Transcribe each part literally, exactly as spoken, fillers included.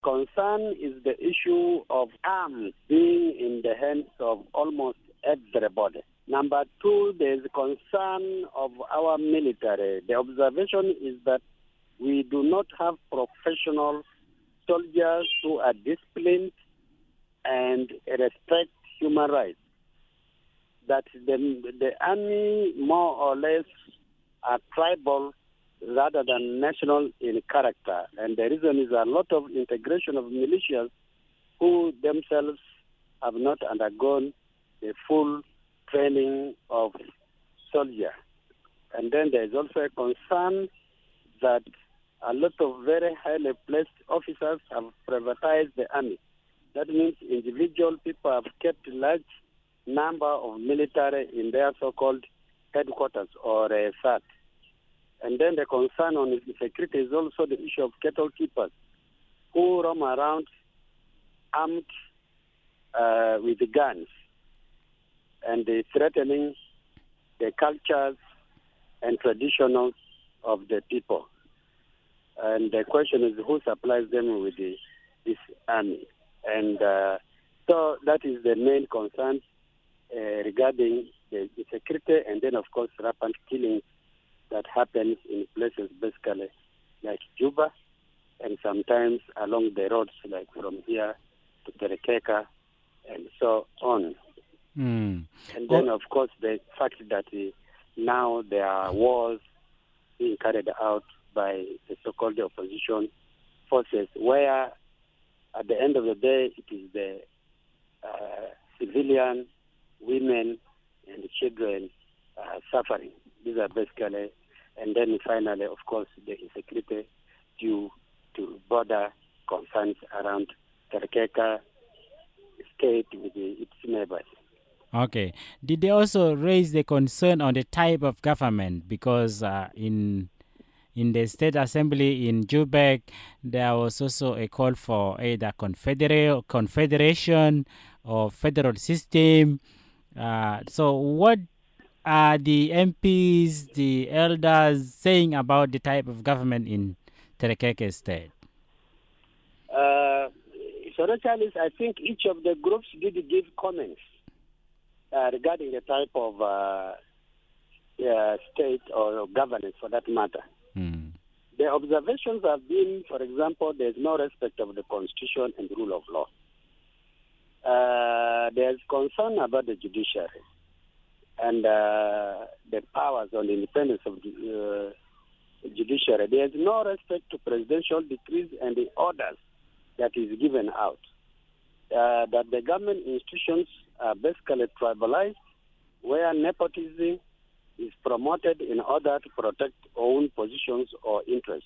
Concern is the issue of arms being in the hands of almost everybody. Number two, there's concern of our military. The observation is that we do not have professional soldiers who are disciplined and respect human rights. That the, the army more or less are tribal rather than national in character. And the reason is a lot of integration of militias who themselves have not undergone the full training of soldier. And then there is also a concern that a lot of very highly placed officers have privatized the army. That means individual people have kept large number of military in their so-called headquarters or uh, S A T. And then the concern on security is also the issue of cattle keepers who roam around armed uh, with guns and they threatening the cultures and traditions of the people. And the question is who supplies them with the, this army. And uh, so that is the main concern uh, regarding the, the security and then, of course, rampant killings that happens in places basically like Juba and sometimes along the roads like from here to Terekeka and so on. Mm. And then, oh. of course, the fact that uh, now there are wars being carried out by the so-called opposition forces where at the end of the day it is the uh, civilian, women and children uh, suffering. These are basically, and then finally, of course, the insecurity due to border concerns around Terekeka state with the, its neighbors. Okay. Did they also raise the concern on the type of government? Because uh, in in the State Assembly in Jubek, there was also a call for either confederate, confederation or federal system. Uh, so what are the M Ps, the elders saying about the type of government in Terekeke State? Uh, so, Charles, I think each of the groups did give comments uh, regarding the type of uh, uh, state or governance for that matter. Mm. The observations have been, for example, there's no respect of the constitution and rule of law. Uh, there's concern about the judiciary and uh, the powers on the independence of the uh, judiciary. There's no respect to presidential decrees and the orders that is given out. Uh, that the government institutions are basically tribalized, where nepotism is promoted in order to protect own positions or interests.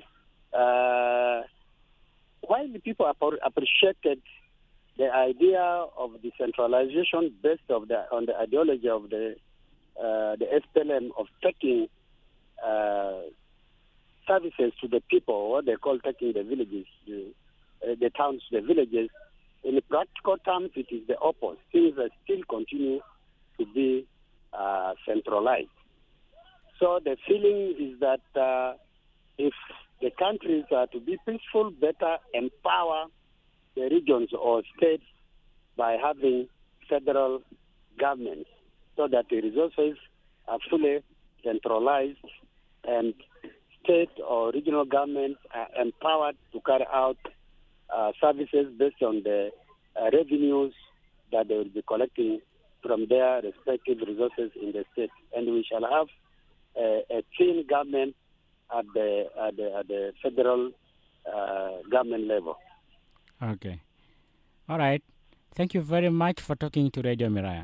Uh, while the people appreciated the idea of decentralization based of the, on the ideology of the uh, the S P L M of taking uh, services to the people, what they call taking the villages, the, uh, the towns to the villages, in practical terms, it is the opposite. Things that still continue to be uh, centralized. So the feeling is that uh, if the countries are to be peaceful, better empower the regions or states by having federal governments so that the resources are fully centralized and state or regional governments are empowered to carry out uh, services based on the uh, revenues that they will be collecting from their respective resources in the state. And we shall have a, a thin government at the, at the, at the federal uh, government level. Okay. All right. Thank you very much for talking to Radio Miraya.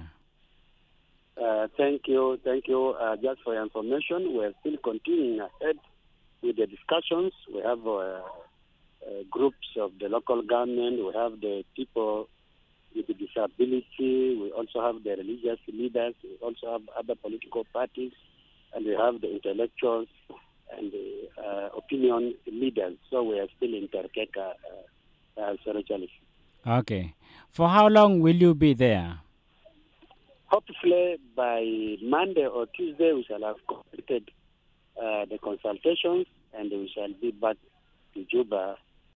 Uh, thank you. Thank you. Uh, just for your information, we're still continuing ahead with the discussions. We have uh, uh, groups of the local government. We have the people with disability. We also have the religious leaders. We also have other political parties. And we have the intellectuals and the uh, opinion leaders. So we are still in Terekeka, uh, uh, Sorochalif. Okay. For how long will you be there? Hopefully by Monday or Tuesday we shall have completed uh, the consultations and we shall be back to Juba